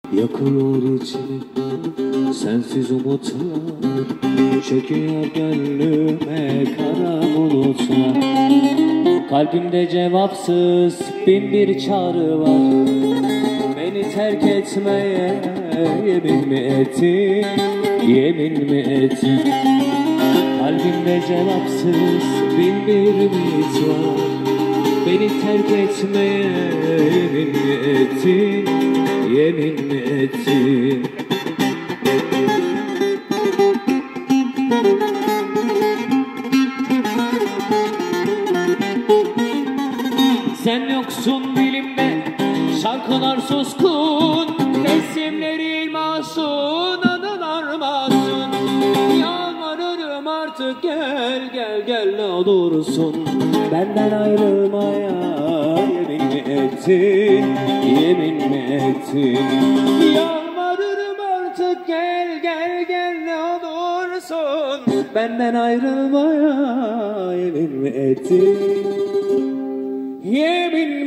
Yakıyor içimi sensiz umutlar, çöküyor gönlüme kara bulutlar. Kalbimde cevapsız bin bir çağrı var. Beni terk etmeye yemin mi ettin, yemin mi ettin? Kalbimde cevapsız bin bir ümit var. Beni terk etmeye yemin mi ettin, yemin mi ettin? Sen yoksun dilimde, şarkılar suskun, resimlerin masum, anılar masum. Yalvarırım artık gel gel gel ne olursun. Benden ayrılmaya yemin mi ettin, yemin mi ettin? Yalvarırım artık gel gel gel ne olursun. Benden ayrılmaya yemin mi ettin, yemin